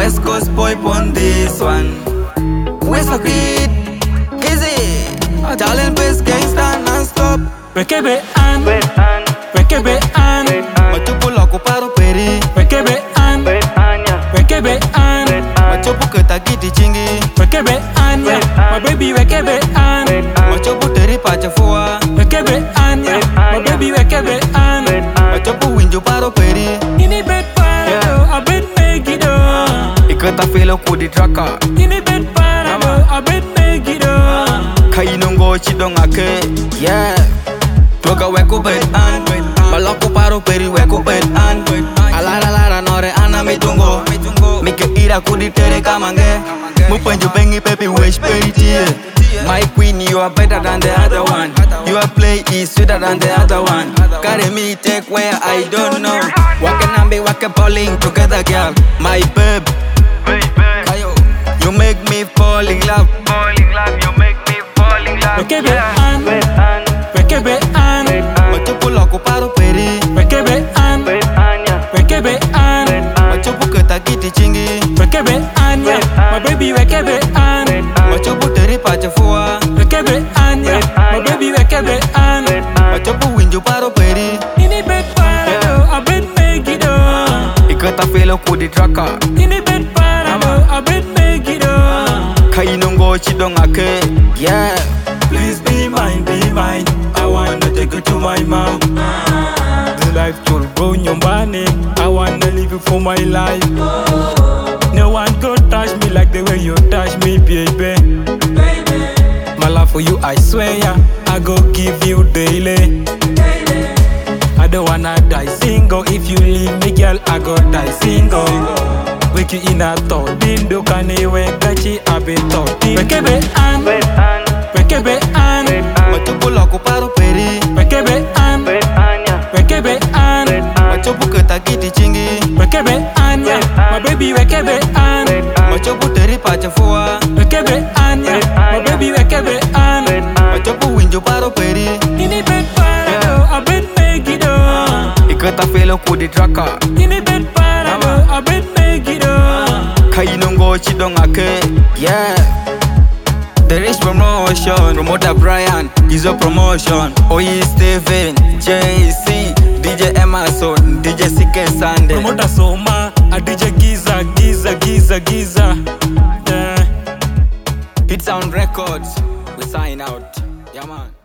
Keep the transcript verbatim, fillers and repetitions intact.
West Coast boy on this one. West Agreed, Kizzy, talent based gangsta non-stop. Wekebe an, wekebe an, Machupu lako paro peri. wekebe an, wekebe an, Machupu ketagiti chingi. wekebe an, my baby wekebe an, Machupu teri pachafua. wekebe an, my baby wekebe an. Machupu winjo paro peri. Ini bed parado, I bet make it on. Ikata felo kudi traka. Ini bed parado, I bet make it on. Kainongo chidong ake. Yeah. Toga weko bed an. Balako paro peri weko bed an. Alara lara nore ana mitungo. Mike ira kudi tere kamange. Mupenjo bengi pepi wish peri tie. My queen, you are better than the other one. Your play is sweeter than the other one. Carry me, take where I don't know. Waka nambe, waka bowling together, girl. My babe, you make me fall in love. You make me fall in love. Wekebe an, wekebe an, Machupu lako paro peri. wekebe an, wekebe an, Machupu ketagiti chingi. wekebe an, my baby wekebe an, Machupu teri pachafua. wekebe an, my baby wekebe an. Machupu winjo paro peri. Ini bed parado, I bet make it on. Ikata felo kudi traka. Ini bed parado, I bet make it on. Kainongo chidong ake. Yeah. Please be mine, be mine. I wanna take you to my mom. The life you'll go nyombane. I wanna live it for my life. No one could touch me like the way you touch me, baby. My love for you, I swear, yeah, I go give you daily. I don't wanna die single. If you leave me, girl, I go die single. Wake you in a thought, dindo kane wekachi abe thought. Wekebe an, wekebe an, Machupu lako paro peri. wekebe an, wekebe an, Machupu ketagiti chingi. wekebe an, my baby wekebe an, Machupu teri pachafua. wekebe an, my baby wekebe an. Machupu winjo paro peri. Ini bed parado, I bet make it on. Ikata felo kudi traka. Ini bed parado, I bet make it on. Kainongo chidong ake. Yeah. The Rich Promotion, Promoter Brian, Gizo Promotion, Oyi Steven, J C, D J Emerson, D J C K Sunday. Promoter Soma, a D J Giza, Giza, Giza, Giza. Yeah. Hit Sound Records, we sign out. Yeah man.